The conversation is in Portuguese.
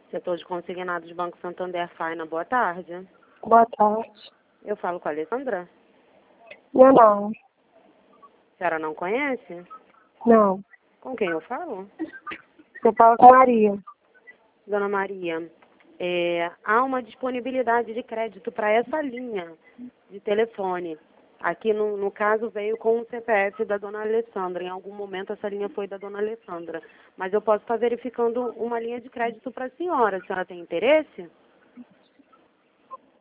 Setor de consignados Banco Santander, Faina, boa tarde. Boa tarde. Eu falo com a Alessandra? Não. A senhora não conhece? Não. Com quem eu falo? Eu falo com Maria. Dona Maria, há uma disponibilidade de crédito para essa linha de telefone. Aqui, no caso, veio com o CPF da Dona Alessandra. Em algum momento, essa linha foi da Dona Alessandra. Mas eu posso estar verificando uma linha de crédito para a senhora. A senhora tem interesse?